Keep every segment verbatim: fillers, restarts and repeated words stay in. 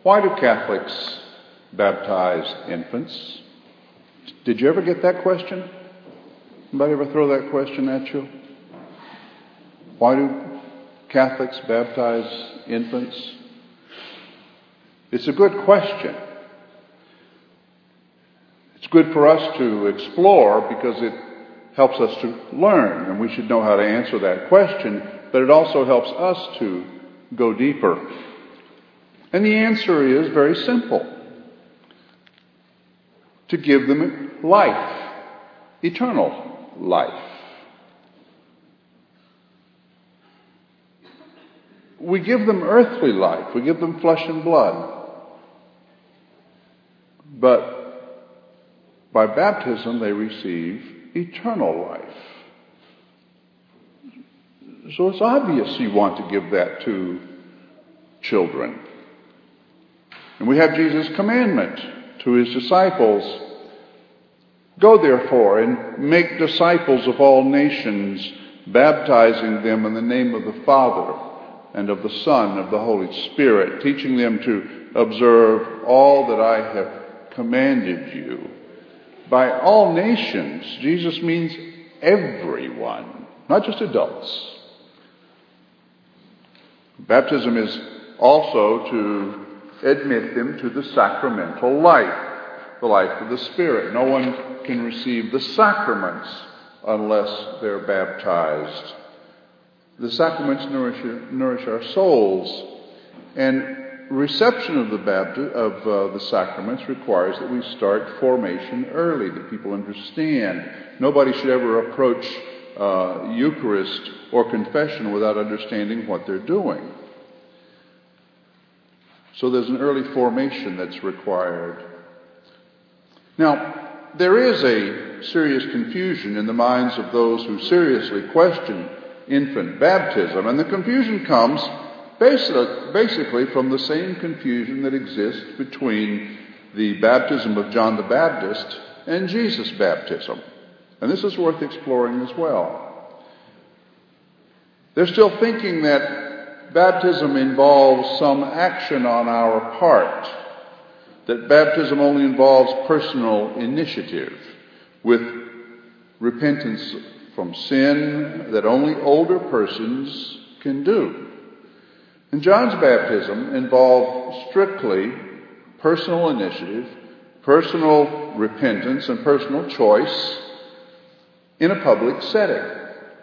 Why do Catholics baptize infants? Did you ever get that question? Anybody ever throw that question at you? Why do Catholics baptize infants? It's a good question. It's good for us to explore because it helps us to learn, and we should know how to answer that question, but it also helps us to go deeper. And the answer is very simple. To give them life, eternal life. We give them earthly life. We give them flesh and blood. But by baptism, they receive eternal life. So it's obvious you want to give that to children. And we have Jesus' commandment to his disciples. Go therefore and make disciples of all nations, baptizing them in the name of the Father and of the Son and of the Holy Spirit, teaching them to observe all that I have commanded you. By all nations, Jesus means everyone, not just adults. Baptism is also to admit them to the sacramental life, the life of the Spirit. No one can receive the sacraments unless they're baptized. The sacraments nourish, nourish our souls, and reception of the bapti- of uh, the sacraments requires that we start formation early, that people understand. Nobody should ever approach uh, Eucharist or confession without understanding what they're doing. So there's an early formation that's required. Now, there is a serious confusion in the minds of those who seriously question infant baptism, and the confusion comes basically from the same confusion that exists between the baptism of John the Baptist and Jesus' baptism. And this is worth exploring as well. They're still thinking that baptism involves some action on our part, that baptism only involves personal initiative with repentance from sin that only older persons can do. And John's baptism involved strictly personal initiative, personal repentance, and personal choice in a public setting.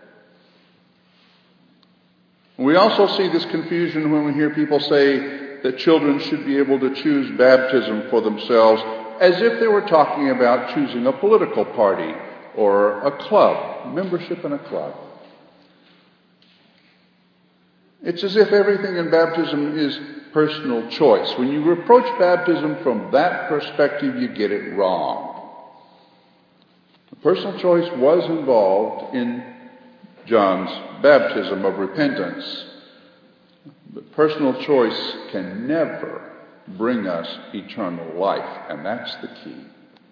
We also see this confusion when we hear people say that children should be able to choose baptism for themselves, as if they were talking about choosing a political party or a club, membership in a club. It's as if everything in baptism is personal choice. When you approach baptism from that perspective, you get it wrong. Personal choice was involved in John's baptism of repentance. But personal choice can never bring us eternal life, and that's the key.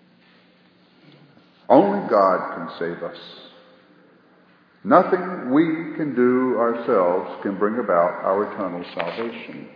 Only God can save us. Nothing we can do ourselves can bring about our eternal salvation.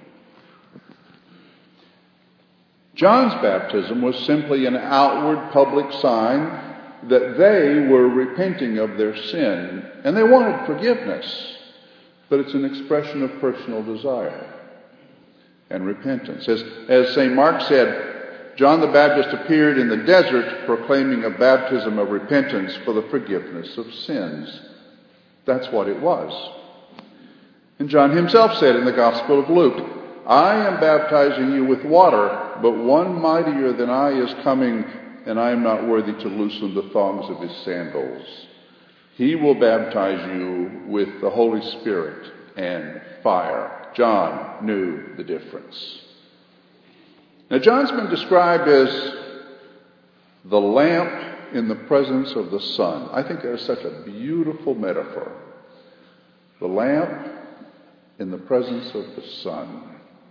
John's baptism was simply an outward public sign that they were repenting of their sin, and they wanted forgiveness, but it's an expression of personal desire and repentance. As, as Saint Mark said, John the Baptist appeared in the desert proclaiming a baptism of repentance for the forgiveness of sins. That's what it was. And John himself said in the Gospel of Luke, I am baptizing you with water, but one mightier than I is coming, and I am not worthy to loosen the thongs of his sandals. He will baptize you with the Holy Spirit and fire. John knew the difference. Now, John's been described as the lamp in the presence of the sun. I think that is such a beautiful metaphor. The lamp in the presence of the sun.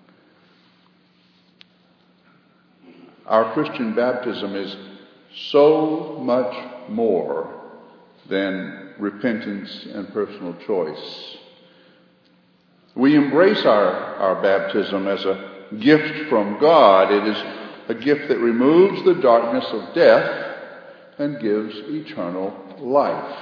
Our Christian baptism is so much more than repentance and personal choice. We embrace our, our baptism as a gift from God. It is a gift that removes the darkness of death and gives eternal life.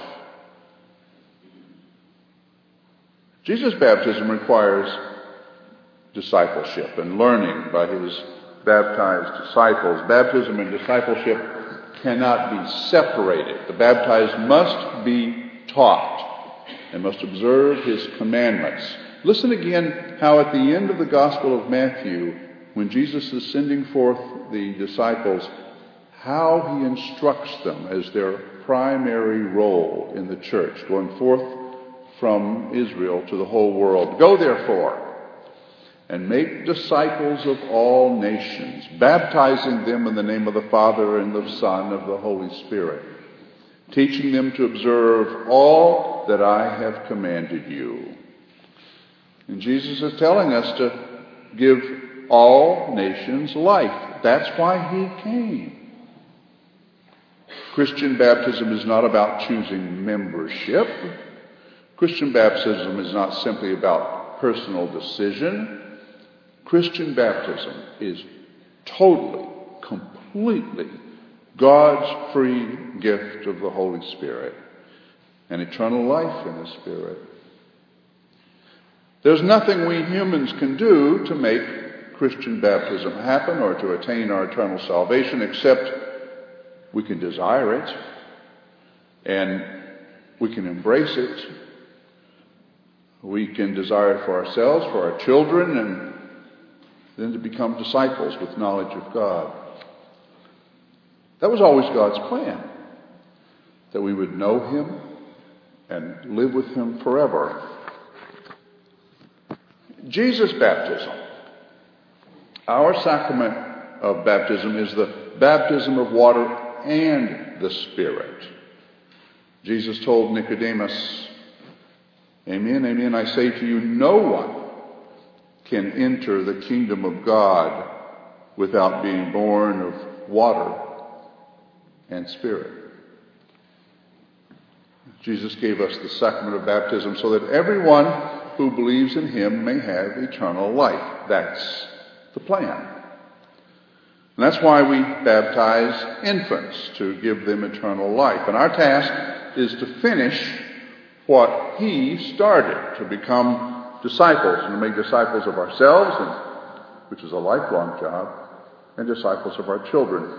Jesus' baptism requires discipleship and learning by his baptized disciples. Baptism and discipleship cannot be separated. The baptized must be taught and must observe his commandments. Listen again how at the end of the Gospel of Matthew, when Jesus is sending forth the disciples, how he instructs them as their primary role in the church, going forth from Israel to the whole world. Go therefore and make disciples of all nations, baptizing them in the name of the Father and of the Son and of the Holy Spirit, teaching them to observe all that I have commanded you. And Jesus is telling us to give all nations life. That's why he came. Christian baptism is not about choosing membership. Christian baptism is not simply about personal decision. Christian baptism is totally, completely God's free gift of the Holy Spirit and eternal life in the Spirit. There's nothing we humans can do to make Christian baptism happen or to attain our eternal salvation, except we can desire it and we can embrace it. We can desire it for ourselves, for our children, and then to become disciples with knowledge of God. That was always God's plan, that we would know him and live with him forever. Jesus' baptism, our sacrament of baptism, is the baptism of water and the Spirit. Jesus told Nicodemus, Amen, amen, I say to you, no one can enter the kingdom of God without being born of water and Spirit. Jesus gave us the sacrament of baptism so that everyone who believes in him may have eternal life. That's the plan. And that's why we baptize infants, to give them eternal life. And our task is to finish what he started, to become disciples and to make disciples of ourselves, and, which is a lifelong job, and disciples of our children.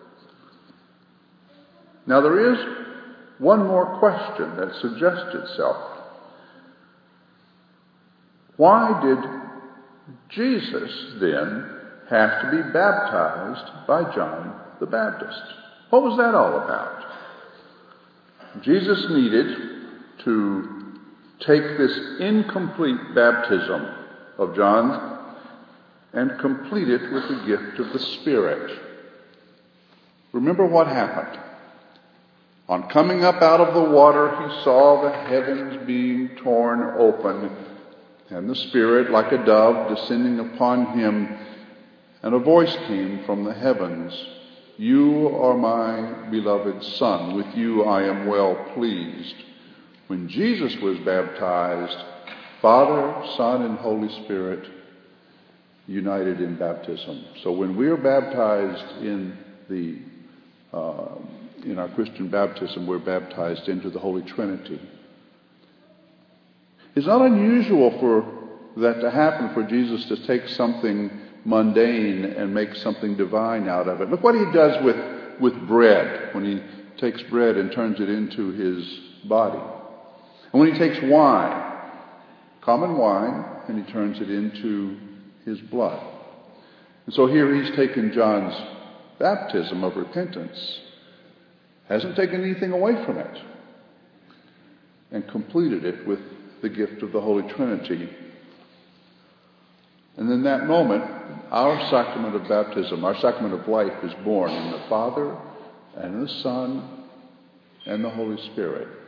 Now there is one more question that suggests itself. Why did Jesus then have to be baptized by John the Baptist? What was that all about? Jesus needed to take this incomplete baptism of John and complete it with the gift of the Spirit. Remember what happened. On coming up out of the water, he saw the heavens being torn open, and the Spirit, like a dove, descending upon him, and a voice came from the heavens, You are my beloved Son, with you I am well pleased. When Jesus was baptized, Father, Son, and Holy Spirit united in baptism. So when we are baptized in the uh, in our Christian baptism, we're baptized into the Holy Trinity. It's not unusual for that to happen, for Jesus to take something mundane and make something divine out of it. Look what he does with, with bread, when he takes bread and turns it into his body. And when he takes wine, common wine, and he turns it into his blood. And so here he's taken John's baptism of repentance, hasn't taken anything away from it, and completed it with the gift of the Holy Trinity. And in that moment, our sacrament of baptism, our sacrament of life, is born in the Father and the Son and the Holy Spirit.